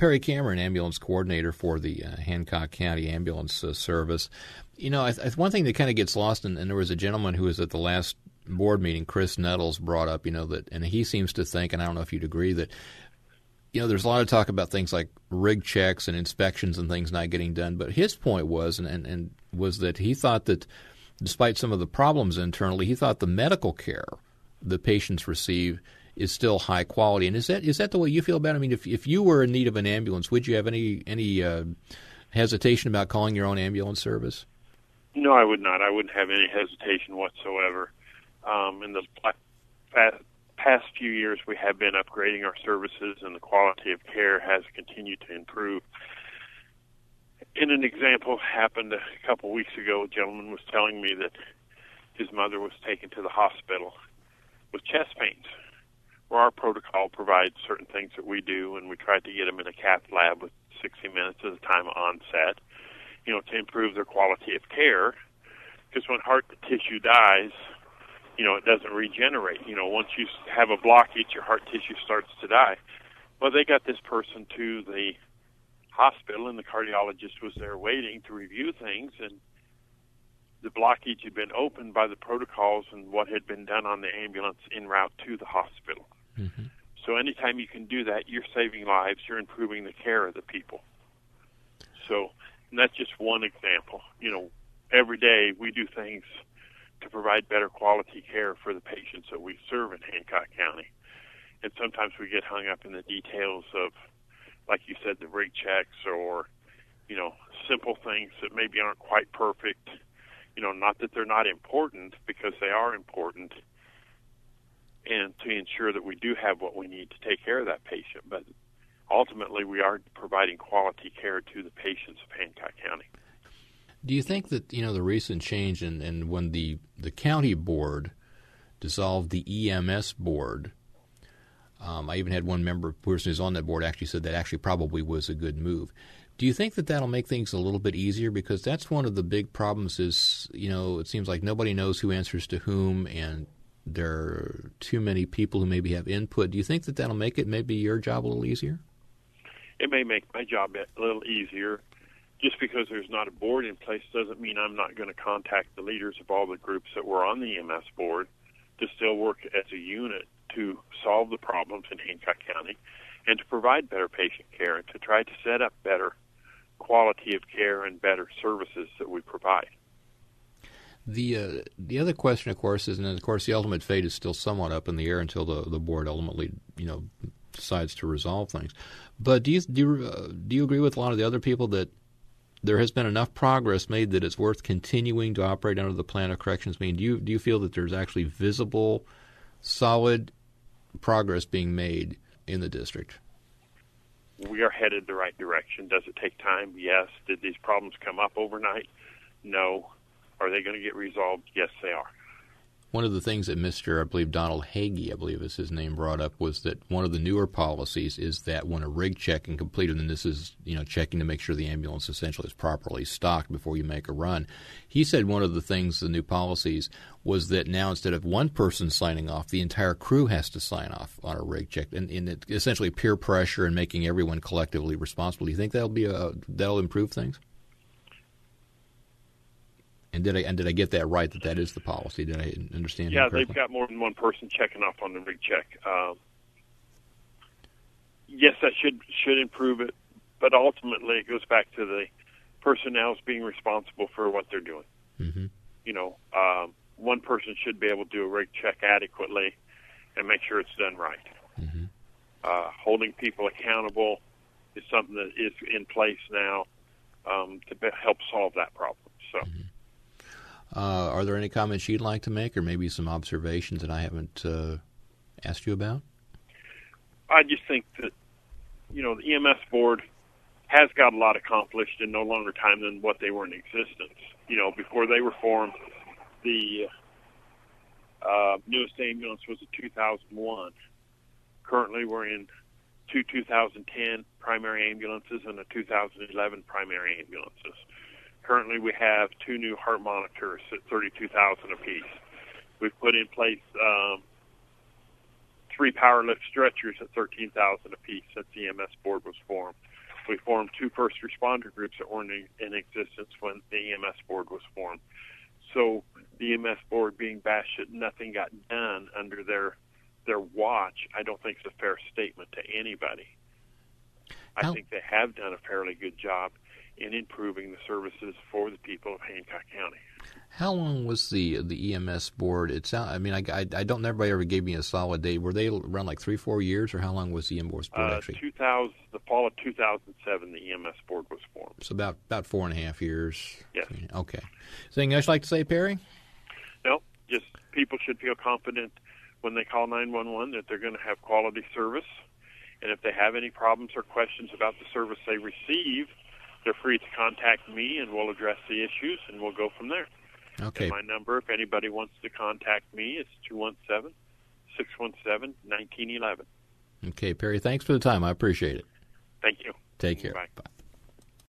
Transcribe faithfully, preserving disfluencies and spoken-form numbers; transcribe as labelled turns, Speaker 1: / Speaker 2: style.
Speaker 1: Perry Cameron, ambulance coordinator for the uh, Hancock County Ambulance uh, Service. You know, I th- one thing that kind of gets lost, and, and there was a gentleman who was at the last board meeting, Chris Nettles, brought up, you know, that, and he seems to think, and I don't know if you'd agree, that, you know, there's a lot of talk about things like rig checks and inspections and things not getting done. But his point was, and, and, and was that he thought that despite some of the problems internally, he thought the medical care the patients receive is still high quality. And is that is that the way you feel about it? I mean, if if you were in need of an ambulance, would you have any any uh, hesitation about calling your own ambulance service?
Speaker 2: No, I would not. I wouldn't have any hesitation whatsoever. Um, in the past, past few years, we have been upgrading our services, and the quality of care has continued to improve. And an example happened a couple weeks ago. A gentleman was telling me that his mother was taken to the hospital with chest pains, where our protocol provides certain things that we do, and we tried to get them in a cath lab with sixty minutes at the time of onset, you know, to improve their quality of care. Because when heart tissue dies, you know, it doesn't regenerate. You know, once you have a blockage, your heart tissue starts to die. Well, they got this person to the hospital, and the cardiologist was there waiting to review things, and the blockage had been opened by the protocols and what had been done on the ambulance en route to the hospital. Mm-hmm. So anytime you can do that, you're saving lives, you're improving the care of the people. So, and that's just one example. You know, every day we do things to provide better quality care for the patients that we serve in Hancock County. And sometimes we get hung up in the details of, like you said, the rig checks or, you know, simple things that maybe aren't quite perfect. You know, not that they're not important, because they are important, and to ensure that we do have what we need to take care of that patient. But ultimately, we are providing quality care to the patients of Hancock County.
Speaker 1: Do you think that, you know, the recent change in, in when the, the county board dissolved the E M S board, um, I even had one member, person who's on that board, actually said that actually probably was a good move. Do you think that that'll make things a little bit easier? Because that's one of the big problems is, you know, it seems like nobody knows who answers to whom, and there are too many people who maybe have input. Do you think that that'll make it maybe your job a little easier?
Speaker 2: It may make my job a little easier. Just because there's not a board in place doesn't mean I'm not going to contact the leaders of all the groups that were on the E M S board to still work as a unit to solve the problems in Hancock County and to provide better patient care and to try to set up better quality of care and better services that we provide.
Speaker 1: The uh, the other question, of course, is, and of course, the ultimate fate is still somewhat up in the air until the, the board ultimately, you know, decides to resolve things. But do you do you, uh, do you agree with a lot of the other people that there has been enough progress made that it's worth continuing to operate under the plan of corrections? I mean, do you do you feel that there's actually visible, solid progress being made in the district?
Speaker 2: We are headed the right direction. Does it take time? Yes. Did these problems come up overnight? No. Are they going to get resolved? Yes, they are.
Speaker 1: One of the things that Mister I believe Donald Hagee, I believe is his name, brought up was that one of the newer policies is that when a rig check is completed, and this is, you know, checking to make sure the ambulance essentially is properly stocked before you make a run, he said one of the things, the new policies, was that now instead of one person signing off, the entire crew has to sign off on a rig check, and, and it, essentially peer pressure and making everyone collectively responsible. Do you think that'll be a that'll improve things? And did I and did I get that right, that that is the policy? Did I understand
Speaker 2: Yeah,
Speaker 1: that correctly?
Speaker 2: They've got more than one person checking off on the rig check. Um, yes, that should should improve it, but ultimately it goes back to the personnel being responsible for what they're doing. Mm-hmm. You know, um, one person should be able to do a rig check adequately and make sure it's done right. Mm-hmm. Uh, holding people accountable is something that is in place now um, to be, help solve that problem. So. Mm-hmm.
Speaker 1: Uh, are there any comments you'd like to make, or maybe some observations that I haven't uh, asked you about?
Speaker 2: I just think that, you know, the E M S board has got a lot accomplished in no longer time than what they were in existence. You know, before they were formed, the uh, newest ambulance was a two thousand one. Currently, we're in two two thousand ten primary ambulances and a two thousand eleven primary ambulances. Currently, we have two new heart monitors at thirty-two thousand dollars apiece. We've put in place um, three power lift stretchers at thirteen thousand dollars apiece since the E M S board was formed. We formed two first responder groups that weren't in, in existence when the E M S board was formed. So the E M S board being bashed that nothing got done under their their watch, I don't think is a fair statement to anybody. I
Speaker 1: How? think
Speaker 2: they have done a fairly good job in improving the services for the people of Hancock County.
Speaker 1: How long was the the E M S board? It's I mean, I, I, I don't. Everybody ever gave me a solid date. Were they around like three, four years, or how long was the E M S board
Speaker 2: uh,
Speaker 1: actually?
Speaker 2: two thousand, the fall of two thousand seven, the E M S board was formed.
Speaker 1: So about about four and a half years.
Speaker 2: Yes.
Speaker 1: Okay. Is there anything else you'd like to say, Perry?
Speaker 2: No, just people should feel confident when they call nine one one that they're going to have quality service, and if they have any problems or questions about the service they receive, they're free to contact me, and we'll address the issues, and we'll go from there.
Speaker 1: Okay.
Speaker 2: And my number, if anybody wants to contact me, is two one seven, six one seven, one nine one one.
Speaker 1: Okay, Perry, thanks for the time. I appreciate it.
Speaker 2: Thank you.
Speaker 1: Take care.
Speaker 2: Bye.
Speaker 1: Bye.